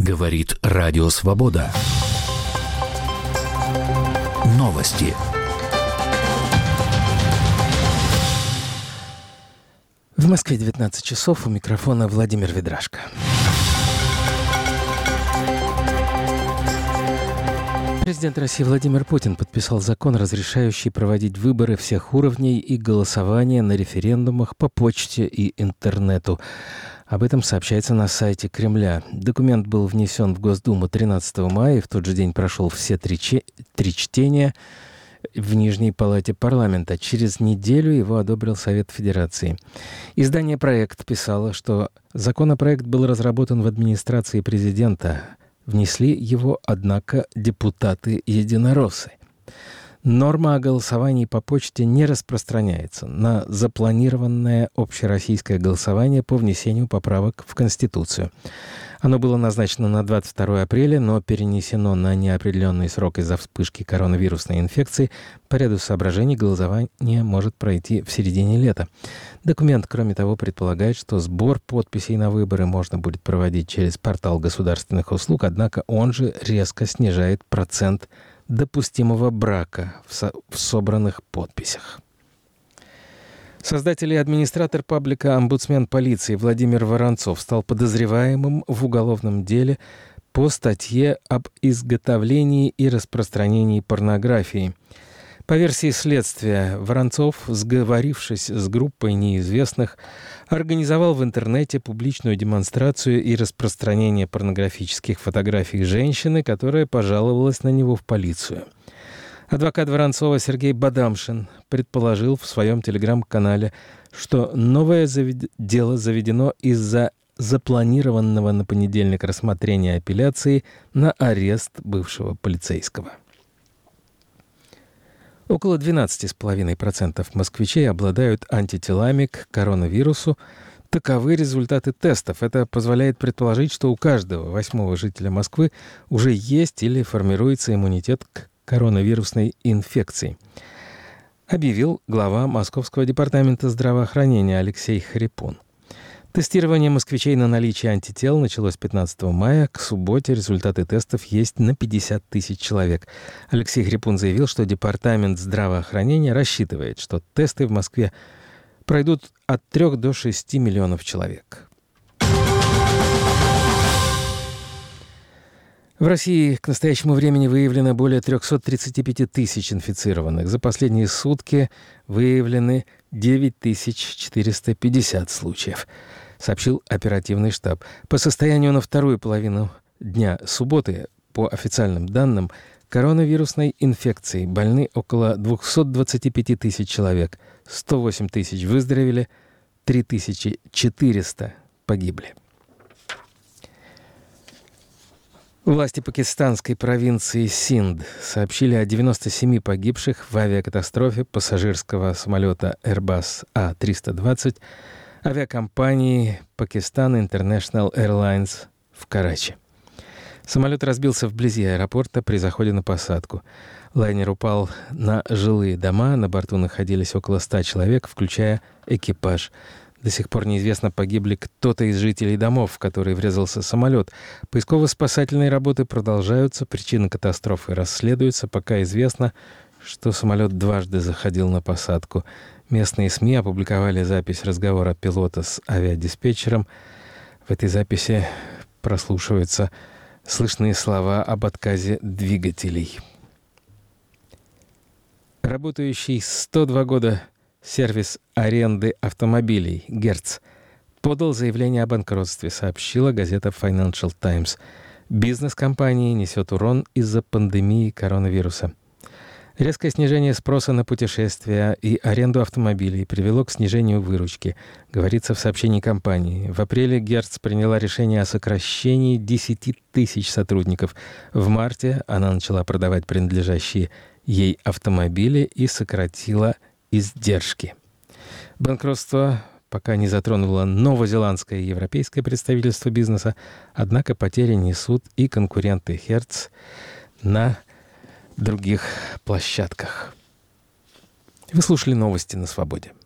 Говорит Радио Свобода. Новости. В Москве 19 часов. У микрофона Владимир Ведрашко. Президент России Владимир Путин подписал закон, разрешающий проводить выборы всех уровней и голосование на референдумах по почте и интернету. Об этом сообщается на сайте Кремля. Документ был внесен в Госдуму 13 мая и в тот же день прошел все три чтения в Нижней палате парламента. Через неделю его одобрил Совет Федерации. Издание «Проект» писало, что законопроект был разработан в администрации президента. Внесли его, однако, депутаты-единороссы. Норма о голосовании по почте не распространяется на запланированное общероссийское голосование по внесению поправок в Конституцию. Оно было назначено на 22 апреля, но перенесено на неопределенный срок из-за вспышки коронавирусной инфекции. По ряду соображений голосование может пройти в середине лета. Документ, кроме того, предполагает, что сбор подписей на выборы можно будет проводить через портал государственных услуг, однако он же резко снижает процент допустимого брака в собранных подписях. Создатель и администратор паблика «Омбудсмен полиции» Владимир Воронцов стал подозреваемым в уголовном деле по статье об изготовлении и распространении порнографии. По версии следствия, Воронцов, сговорившись с группой неизвестных, организовал в интернете публичную демонстрацию и распространение порнографических фотографий женщины, которая пожаловалась на него в полицию. Адвокат Воронцова Сергей Бадамшин предположил в своем телеграм-канале, что новое дело заведено из-за запланированного на понедельник рассмотрения апелляции на арест бывшего полицейского. Около 12,5% москвичей обладают антителами к коронавирусу. Таковы результаты тестов. Это позволяет предположить, что у каждого 8-го жителя Москвы уже есть или формируется иммунитет к коронавирусной инфекции, объявил глава Московского департамента здравоохранения Алексей Хрипун. Тестирование москвичей на наличие антител началось 15 мая. К субботе результаты тестов есть на 50 тысяч человек. Алексей Хрипун заявил, что Департамент здравоохранения рассчитывает, что тесты в Москве пройдут от 3 до 6 миллионов человек. В России к настоящему времени выявлено более 335 тысяч инфицированных. За последние сутки выявлены 9450 случаев, сообщил оперативный штаб. По состоянию на вторую половину дня субботы, по официальным данным, коронавирусной инфекцией больны около 225 тысяч человек, 108 тысяч выздоровели, 3400 погибли. Власти пакистанской провинции Синд сообщили о 97 погибших в авиакатастрофе пассажирского самолета Airbus A320 авиакомпании Pakistan International Airlines в Карачи. Самолет разбился вблизи аэропорта при заходе на посадку. Лайнер упал на жилые дома, на борту находились около 100 человек, включая экипаж. До сих пор неизвестно, погиб ли кто-то из жителей домов, в которые врезался самолет. Поисково-спасательные работы продолжаются, причины катастрофы расследуются. Пока известно, что самолет дважды заходил на посадку. Местные СМИ опубликовали запись разговора пилота с авиадиспетчером. В этой записи прослушиваются слышные слова об отказе двигателей. Работающий 102 года сервис аренды автомобилей «Герц» подал заявление о банкротстве, сообщила газета Financial Times. Бизнес компании несет урон из-за пандемии коронавируса. Резкое снижение спроса на путешествия и аренду автомобилей привело к снижению выручки, говорится в сообщении компании. В апреле «Герц» приняла решение о сокращении 10 тысяч сотрудников. В марте она начала продавать принадлежащие ей автомобили и сократила издержки. Банкротство пока не затронуло новозеландское и европейское представительство бизнеса, однако потери несут и конкуренты Hertz на других площадках. Вы слушали новости на Свободе.